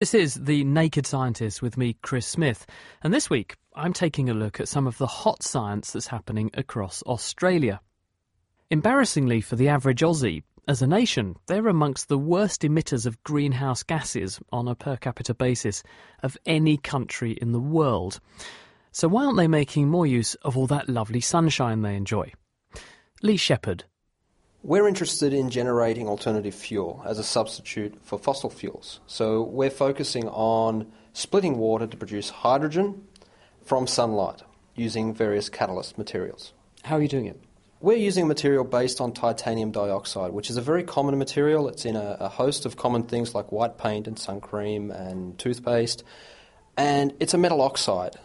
This is The Naked Scientist with me, Chris Smith, and this week I'm taking a look at some of the hot science that's happening across Australia. Embarrassingly for the average Aussie, as a nation, they're amongst the worst emitters of greenhouse gases on a per capita basis of any country in the world. So why aren't they making more use of all that lovely sunshine they enjoy? Lee Shepherd. We're interested in generating alternative fuel as a substitute for fossil fuels. So we're focusing on splitting water to produce hydrogen from sunlight using various catalyst materials. How are you doing it? We're using a material based on titanium dioxide, which is a very common material. It's in a host of common things like white paint and sun cream and toothpaste. And it's a metal oxide.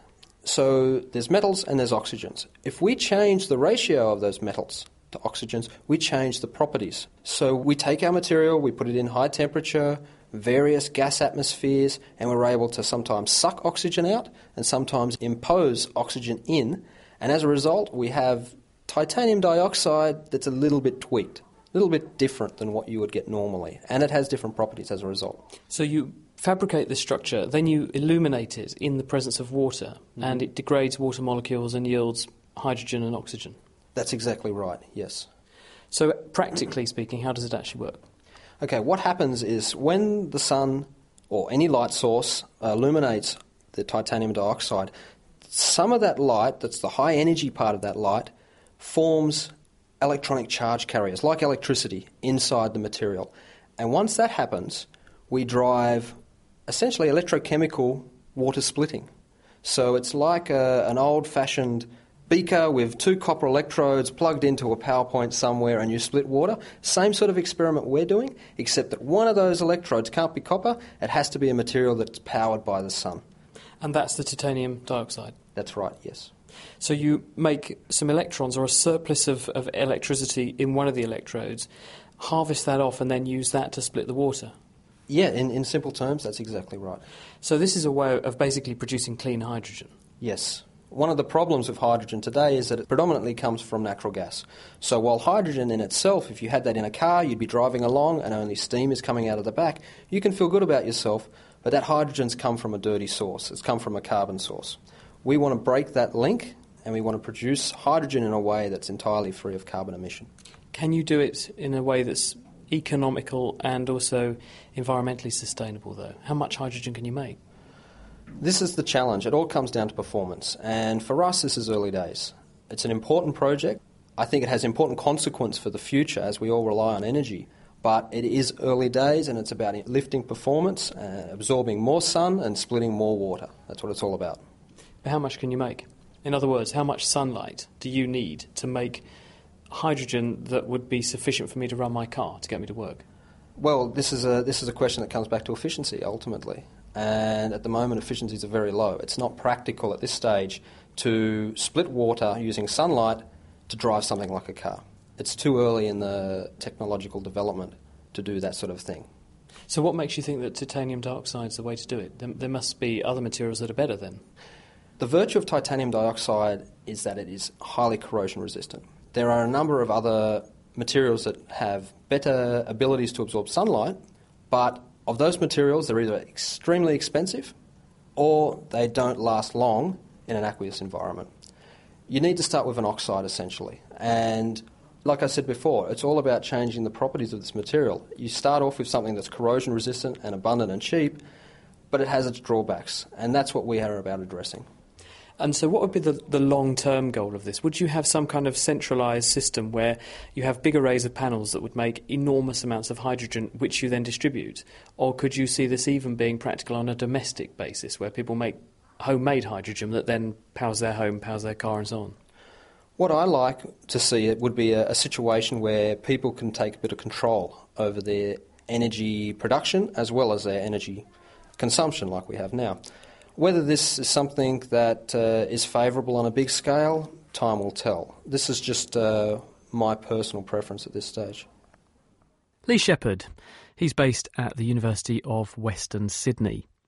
So there's metals and there's oxygens. If we change the ratio of those metals to oxygens, we change the properties. So we take our material, we put it in high temperature, various gas atmospheres, and we're able to sometimes suck oxygen out and sometimes impose oxygen in. And as a result, we have titanium dioxide that's a little bit tweaked, a little bit different than what you would get normally. And it has different properties as a result. So you fabricate this structure, then you illuminate it in the presence of water, and it degrades water molecules and yields hydrogen and oxygen. That's exactly right, yes. So practically speaking, how does it actually work? Okay, what happens is when the sun or any light source illuminates the titanium dioxide, some of that light, that's the high energy part of that light, forms electronic charge carriers, like electricity, inside the material. And once that happens, we drive essentially electrochemical water splitting. So it's like an old-fashioned beaker with two copper electrodes plugged into a power point somewhere and you split water. Same sort of experiment we're doing, except that one of those electrodes can't be copper. It has to be a material that's powered by the sun. And that's the titanium dioxide? That's right, yes. So you make some electrons or a surplus of electricity in one of the electrodes, harvest that off and then use that to split the water? Yeah, in simple terms, that's exactly right. So this is a way of basically producing clean hydrogen? Yes. One of the problems with hydrogen today is that it predominantly comes from natural gas. So while hydrogen in itself, if you had that in a car, you'd be driving along and only steam is coming out of the back, you can feel good about yourself, but that hydrogen's come from a dirty source. It's come from a carbon source. We want to break that link and we want to produce hydrogen in a way that's entirely free of carbon emission. Can you do it in a way that's economical and also environmentally sustainable, though? How much hydrogen can you make? This is the challenge. It all comes down to performance. And for us, this is early days. It's an important project. I think it has important consequence for the future as we all rely on energy. But it is early days and it's about lifting performance, absorbing more sun and splitting more water. That's what it's all about. But how much can you make? In other words, how much sunlight do you need to make hydrogen that would be sufficient for me to run my car to get me to work? Well, this is a question that comes back to efficiency, ultimately. And at the moment, efficiencies are very low. It's not practical at this stage to split water using sunlight to drive something like a car. It's too early in the technological development to do that sort of thing. So what makes you think that titanium dioxide is the way to do it? There must be other materials that are better then. The virtue of titanium dioxide is that it is highly corrosion resistant. There are a number of other materials that have better abilities to absorb sunlight, but of those materials, they're either extremely expensive or they don't last long in an aqueous environment. You need to start with an oxide, essentially. And like I said before, it's all about changing the properties of this material. You start off with something that's corrosion resistant and abundant and cheap, but it has its drawbacks, and that's what we are about addressing. And so what would be the long-term goal of this? Would you have some kind of centralised system where you have big arrays of panels that would make enormous amounts of hydrogen, which you then distribute? Or could you see this even being practical on a domestic basis, where people make homemade hydrogen that then powers their home, powers their car and so on? What I like to see it would be a situation where people can take a bit of control over their energy production as well as their energy consumption like we have now. Whether this is something that is favourable on a big scale, time will tell. This is just my personal preference at this stage. Lee Shepherd. He's based at the University of Western Sydney.